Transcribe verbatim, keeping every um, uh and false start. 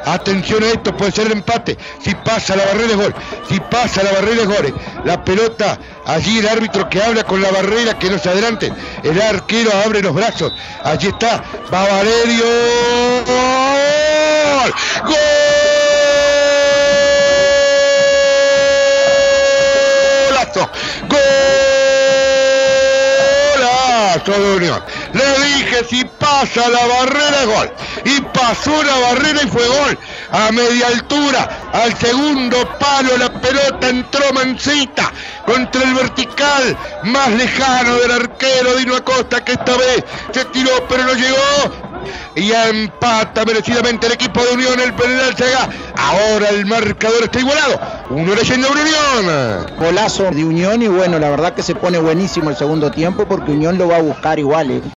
Atención a esto, puede ser el empate. Si pasa la barrera es gol. Si pasa la barrera es gol. La pelota, allí el árbitro que habla con la barrera, que no se adelanten. El arquero abre los brazos. Allí está, va Valerio. ¡Gol! ¡Gol! ¡Golazo! ¡Golazo de Unión! Le dije, si pasa la barrera es gol. Y pasó la barrera y fue gol. A media altura, al segundo palo, la pelota entró mansita contra el vertical más lejano del arquero Dino Acosta, que esta vez se tiró pero no llegó. Y empata merecidamente el equipo de Unión, el penal Sega. Ahora el marcador está igualado. Uno leyendo una Unión. Golazo de Unión y bueno, la verdad que se pone buenísimo el segundo tiempo porque Unión lo va a buscar igual, ¿eh?